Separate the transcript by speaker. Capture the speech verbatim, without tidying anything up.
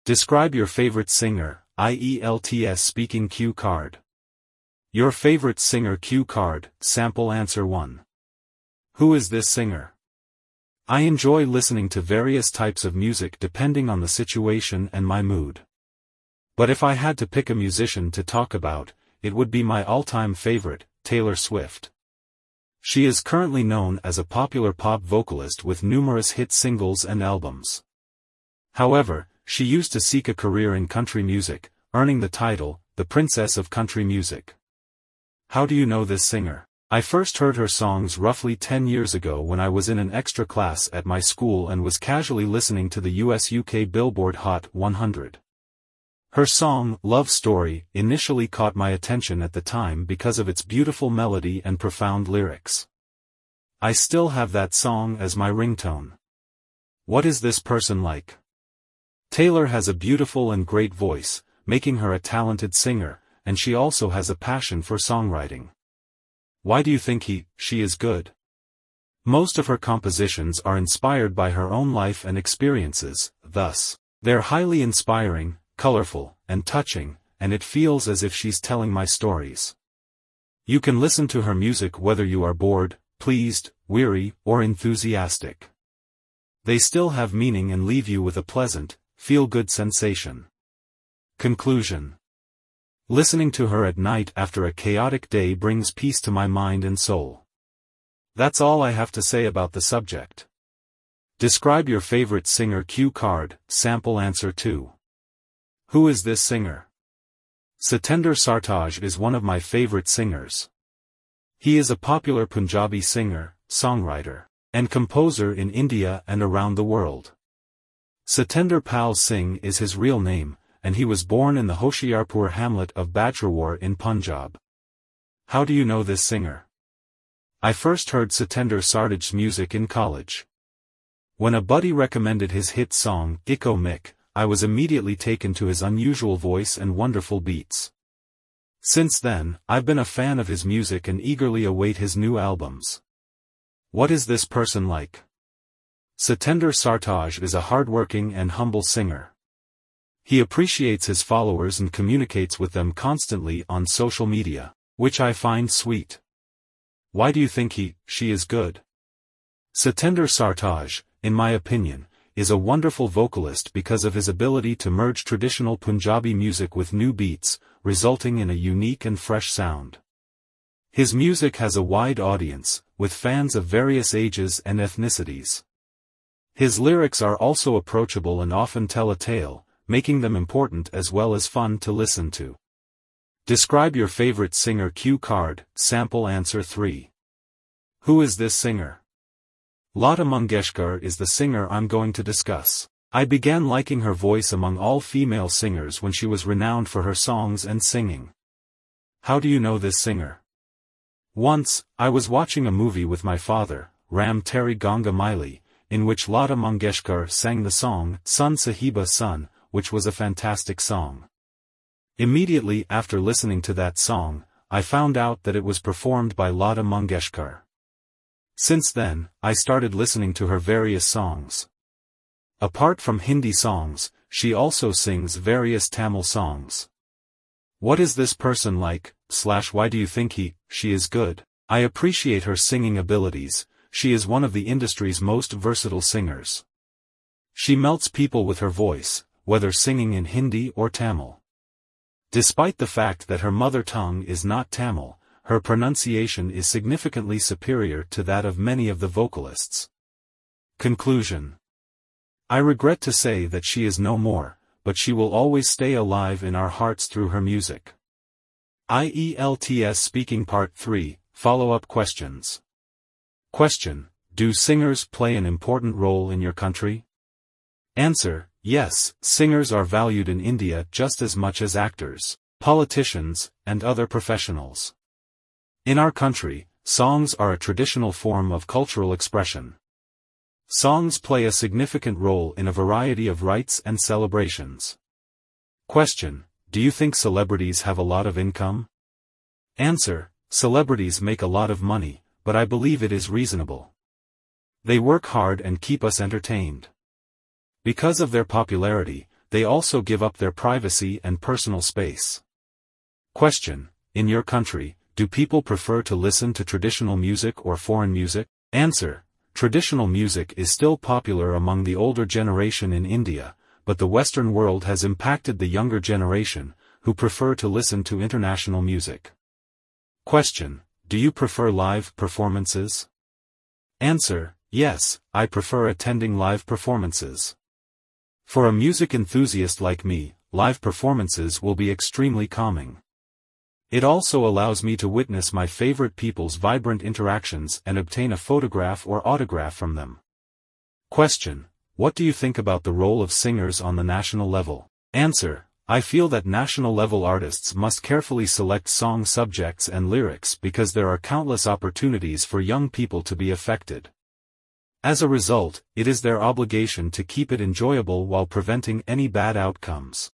Speaker 1: Describe your favorite singer, I E L T S speaking cue card. Your favorite singer cue card, sample answer one. Who is this singer? I enjoy listening to various types of music depending on the situation and my mood. But if I had to pick a musician to talk about, it would be my all-time favorite, Taylor Swift. She is currently known as a popular pop vocalist with numerous hit singles and albums. However, she used to seek a career in country music, earning the title, the Princess of Country Music. How do you know this singer? I first heard her songs roughly ten years ago when I was in an extra class at my school and was casually listening to the U S U K Billboard Hot one hundred. Her song, Love Story, initially caught my attention at the time because of its beautiful melody and profound lyrics. I still have that song as my ringtone. What is this person like? Taylor has a beautiful and great voice, making her a talented singer, and she also has a passion for songwriting. Why do you think he, she is good? Most of her compositions are inspired by her own life and experiences, thus, they're highly inspiring, colorful, and touching, and it feels as if she's telling my stories. You can listen to her music whether you are bored, pleased, weary, or enthusiastic. They still have meaning and leave you with a pleasant, feel-good sensation. Conclusion. Listening to her at night after a chaotic day brings peace to my mind and soul. That's all I have to say about the subject. Describe your favorite singer cue card, sample answer two. Who is this singer? Satinder Sartaaj is one of my favorite singers. He is a popular Punjabi singer, songwriter, and composer in India and around the world. Satinder Pal Singh is his real name, and he was born in the Hoshiarpur hamlet of Bajrawar in Punjab. How do you know this singer? I first heard Satinder Sartaaj's music in college. When a buddy recommended his hit song, Iko Mik, I was immediately taken to his unusual voice and wonderful beats. Since then, I've been a fan of his music and eagerly await his new albums. What is this person like? Satinder Sartaaj is a hardworking and humble singer. He appreciates his followers and communicates with them constantly on social media, which I find sweet. Why do you think he, she is good? Satinder Sartaaj, in my opinion, is a wonderful vocalist because of his ability to merge traditional Punjabi music with new beats, resulting in a unique and fresh sound. His music has a wide audience, with fans of various ages and ethnicities. His lyrics are also approachable and often tell a tale, making them important as well as fun to listen to. Describe your favorite singer cue card, sample answer three. Who is this singer? Lata Mangeshkar is the singer I'm going to discuss. I began liking her voice among all female singers when she was renowned for her songs and singing. How do you know this singer? Once, I was watching a movie with my father, Ram Teri Ganga Maili, in which Lata Mangeshkar sang the song, Sun Sahiba Sun, which was a fantastic song. Immediately after listening to that song, I found out that it was performed by Lata Mangeshkar. Since then, I started listening to her various songs. Apart from Hindi songs, she also sings various Tamil songs. What is this person like, slash why do you think he, she is good? I appreciate her singing abilities. She is one of the industry's most versatile singers. She melts people with her voice, whether singing in Hindi or Tamil. Despite the fact that her mother tongue is not Tamil, her pronunciation is significantly superior to that of many of the vocalists. Conclusion. I regret to say that she is no more, but she will always stay alive in our hearts through her music. I E L T S Speaking Part three, Follow-up Questions. Question: Do singers play an important role in your country? Answer: Yes, singers are valued in India just as much as actors, politicians, and other professionals. In our country, songs are a traditional form of cultural expression. Songs play a significant role in a variety of rites and celebrations. Question: Do you think celebrities have a lot of income? Answer: Celebrities make a lot of money, but I believe it is reasonable. They work hard and keep us entertained. Because of their popularity, they also give up their privacy and personal space. Question: in your country, do people prefer to listen to traditional music or foreign music? Answer: traditional music is still popular among the older generation in India, but the Western world has impacted the younger generation, who prefer to listen to international music. Question: do you prefer live performances? Answer: yes, I prefer attending live performances. For a music enthusiast like me, live performances will be extremely calming. It also allows me to witness my favorite people's vibrant interactions and obtain a photograph or autograph from them. Question: what do you think about the role of singers on the national level? Answer: I feel that national-level artists must carefully select song subjects and lyrics because there are countless opportunities for young people to be affected. As a result, it is their obligation to keep it enjoyable while preventing any bad outcomes.